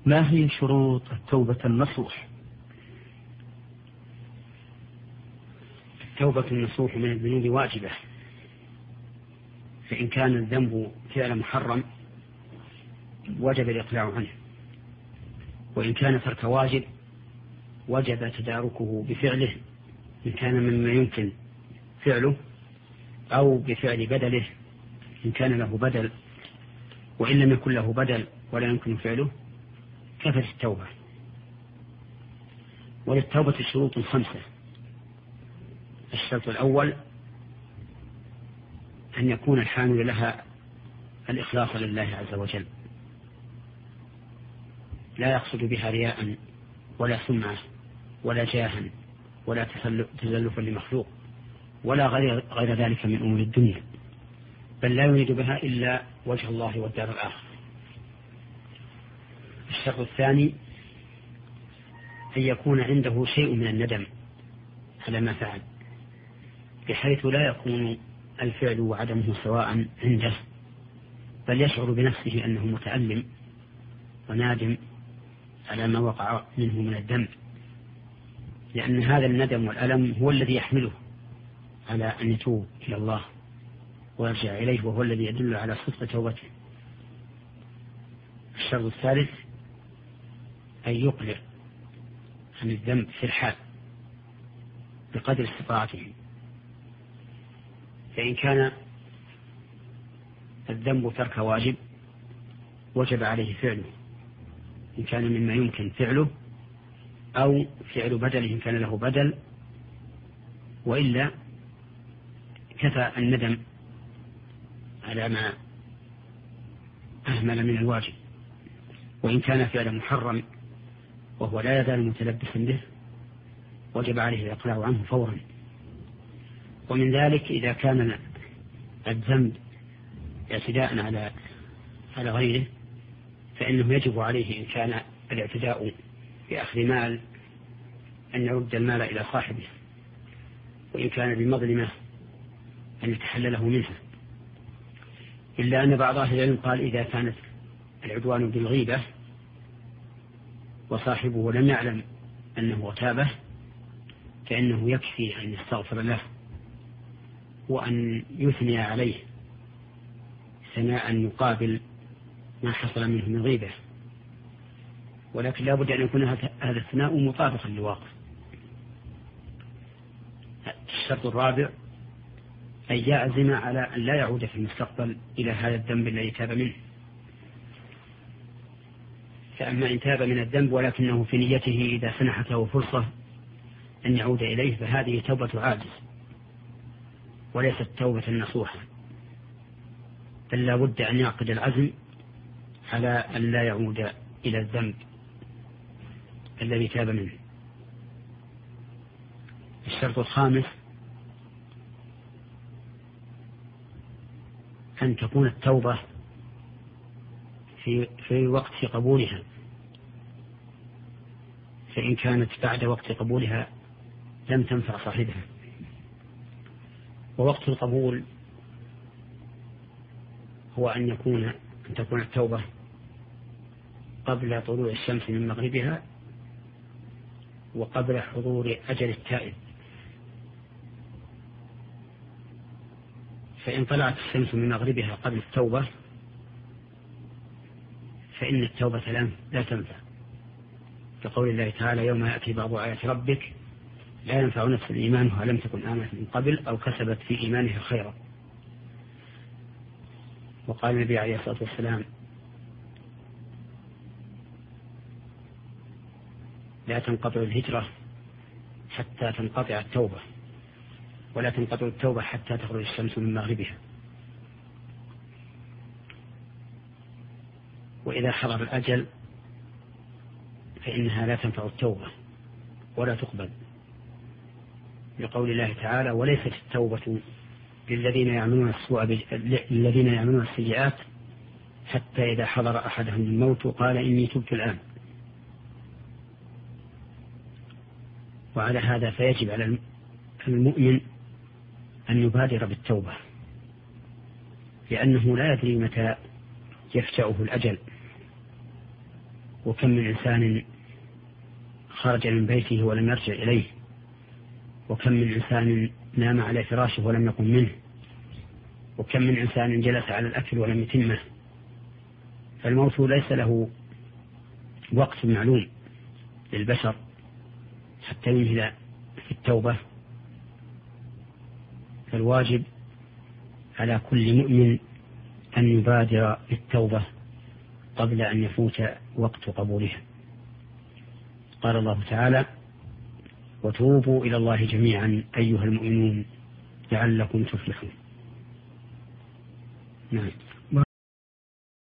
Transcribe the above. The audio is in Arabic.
ما هي شروط التوبة النصوح؟ التوبة النصوح من الذنوب واجبة، فإن كان الذنب فعل محرم وجب الإقلاع عنه، وإن كان ترك واجب وجب تداركه بفعله إن كان مما يمكن فعله، أو بفعل بدله إن كان له بدل، وإن لم يكن له بدل ولا يمكن فعله كفت التوبة. وللتوبة شروط 5. الشرط الأول أن يكون الحامل لها الإخلاص لله عز وجل، لا يقصد بها رياء ولا سمعة ولا جاها ولا تزلفا لمخلوق ولا غير ذلك من أمور الدنيا، بل لا يريد بها إلا وجه الله والدار الآخر. الشرط الثاني أن يكون عنده شيء من الندم على ما فعل، بحيث لا يكون الفعل وعدمه سواء عنده، بل يشعر بنفسه أنه متألم ونادم على ما وقع منه من الذنب، لأن هذا الندم والألم هو الذي يحمله على أن يتوب إلى الله ويرجع إليه، وهو الذي يدل على صدق توبته. الشرط الثالث أن يقلع عن الذنب في الحال بقدر استطاعته، فإن كان الذنب ترك واجب وجب عليه فعله إن كان مما يمكن فعله، أو فعل بدل إن كان له بدل، وإلا كفى الندم على ما أهمل من الواجب. وإن كان فعل محرم وهو لا يزال متلبسا به وجب عليه الإقلاع عنه فورا. ومن ذلك إذا كان الذنب اعتداء على غيره فإنه يجب عليه إن كان الاعتداء بأخذ مال أن يرد المال إلى صاحبه، وإن كان بمظلمة أن يتحلله منها، إلا أن بعض أهل العلم قال إذا كانت العدوان بالغيبة وصاحبه لم يعلم أنه اغتابه فإنه يكفي أن يستغفر له وأن يثني عليه ثناء يقابل ما حصل منه من غيبة، ولكن لا بد أن يكون هذا الثناء مطابقا للواقع. الشرط الرابع أن يعزم على أن لا يعود في المستقبل إلى هذا الذنب الذي تاب منه. فأما إن تاب من الذنب ولكنه في نيته إذا سنحت له فرصة أن يعود إليه فهذه توبة عاجز وليست توبة نصوحة، بل لا بد أن يعقد العزم على أن لا يعود إلى الذنب الذي تاب منه. الشرط الخامس أن تكون التوبة في وقت قبولها، فإن كانت بعد وقت قبولها لم تنفع صاحبها. ووقت القبول هو أن تكون التوبة قبل طلوع الشمس من مغربها وقبل حضور أجل التائب. فإن طلعت الشمس من مغربها قبل التوبة فإن التوبة لا تنفع، كقول الله تعالى يوم يأتي بعض آيات ربك لا ينفع نفس إيمانها لم تكن آمنت من قبل أو كسبت في إيمانها خيرا. وقال النبي عليه الصلاة والسلام لا تنقطع الهجرة حتى تنقطع التوبة، ولا تنقطع التوبة حتى تخرج الشمس من مغربها. وإذا حضر الأجل فإنها لا تنفع التوبة ولا تقبل، لقول الله تعالى وليست التوبة للذين يعملون السيئات حتى إذا حضر أحدهم الموت قال إني تبت الآن. وعلى هذا فيجب على المؤمن أن يبادر بالتوبة، لأنه لا يدري متى يفجأه الأجل، وكم من إنسان خرج من بيته ولم يرجع إليه، وكم من إنسان نام على فراشه ولم يقم منه، وكم من إنسان جلس على الأكل ولم يتمه. فالموت ليس له وقت معلوم للبشر حتى ينهي في التوبة. فالواجب على كل مؤمن أن يبادر بالتوبة قبل أن يفوت وقت قبولها. قال الله تعالى: وتوبوا إلى الله جميعا أيها المؤمنون لعلكم تفلحون. نعم.